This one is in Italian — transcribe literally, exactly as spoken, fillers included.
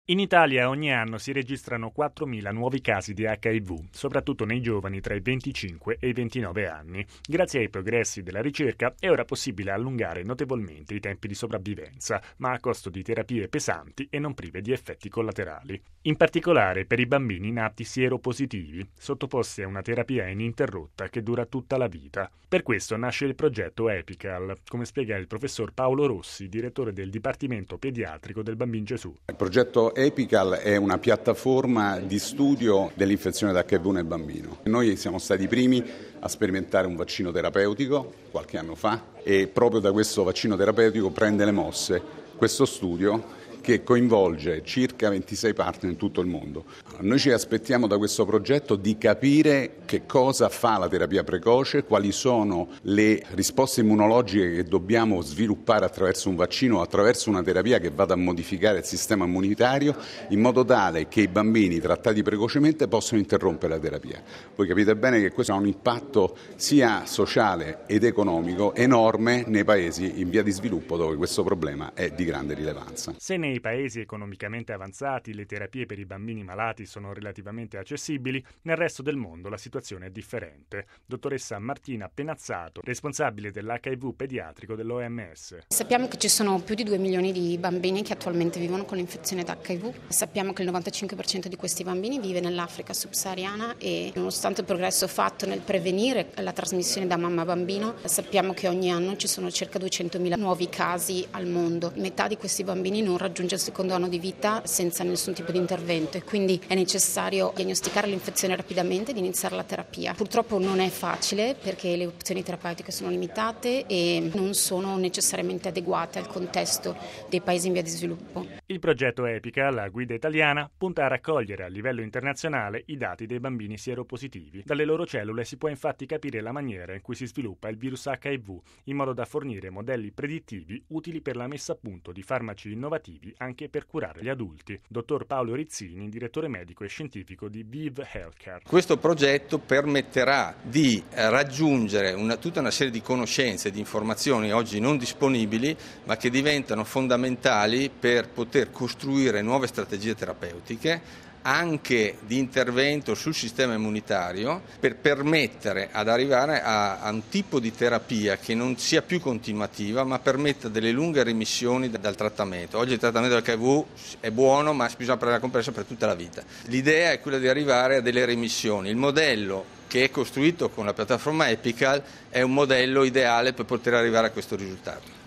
In Italia ogni anno si registrano quattromila nuovi casi di acca i vu, soprattutto nei giovani tra i venticinque e i ventinove anni. Grazie ai progressi della ricerca è ora possibile allungare notevolmente i tempi di sopravvivenza, ma a costo di terapie pesanti e non prive di effetti collaterali. In particolare per i bambini nati sieropositivi, sottoposti a una terapia ininterrotta che dura tutta la vita. Per questo nasce il progetto EPICAL, come spiega il professor Paolo Rossi, direttore del Dipartimento Pediatrico del Bambin Gesù. Il progetto EPICAL è una piattaforma di studio dell'infezione da acca i vu nel bambino. Noi siamo stati i primi a sperimentare un vaccino terapeutico qualche anno fa e proprio da questo vaccino terapeutico prende le mosse questo studio che coinvolge circa ventisei partner in tutto il mondo. Noi ci aspettiamo da questo progetto di capire che cosa fa la terapia precoce, quali sono le risposte immunologiche che dobbiamo sviluppare attraverso un vaccino o attraverso una terapia che vada a modificare il sistema immunitario in modo tale che i bambini trattati precocemente possano interrompere la terapia. Voi capite bene che questo ha un impatto sia sociale ed economico enorme nei paesi in via di sviluppo dove questo problema è di grande rilevanza. Se nei paesi economicamente avanzati le terapie per i bambini malati sono relativamente accessibili, nel resto del mondo la situazione è differente. Dottoressa Martina Penazzato, responsabile dell'acca i vu pediatrico dell'O M S. Sappiamo che ci sono più di due milioni di bambini che attualmente vivono con l'infezione da acca i vu. Sappiamo che il novantacinque per cento di questi bambini vive nell'Africa subsahariana e nonostante il progresso fatto nel prevenire la trasmissione da mamma a bambino, sappiamo che ogni anno ci sono circa duecentomila nuovi casi al mondo. Metà di questi bambini non raggiunge il secondo anno di vita senza nessun tipo di intervento e quindi è necessario diagnosticare l'infezione rapidamente ed iniziare la terapia. Purtroppo non è facile perché le opzioni terapeutiche sono limitate e non sono necessariamente adeguate al contesto dei paesi in via di sviluppo. Il progetto EPICAL, la guida italiana, punta a raccogliere a livello internazionale i dati dei bambini sieropositivi. Dalle loro cellule si può infatti capire la maniera in cui si sviluppa il virus acca i vu, in modo da fornire modelli predittivi utili per la messa a punto di farmaci innovativi anche per curare gli adulti. Dottor Paolo Rizzini, direttore medico e scientifico di Viv Healthcare. Questo progetto permetterà di raggiungere una, tutta una serie di conoscenze e di informazioni oggi non disponibili, ma che diventano fondamentali per poter costruire nuove strategie terapeutiche, anche di intervento sul sistema immunitario, per permettere ad arrivare a, a un tipo di terapia che non sia più continuativa ma permetta delle lunghe remissioni dal trattamento. Oggi il trattamento dell'acca i vu è buono ma bisogna prendere la compressa per tutta la vita. L'idea è quella di arrivare a delle remissioni. Il modello che è costruito con la piattaforma EPICAL è un modello ideale per poter arrivare a questo risultato.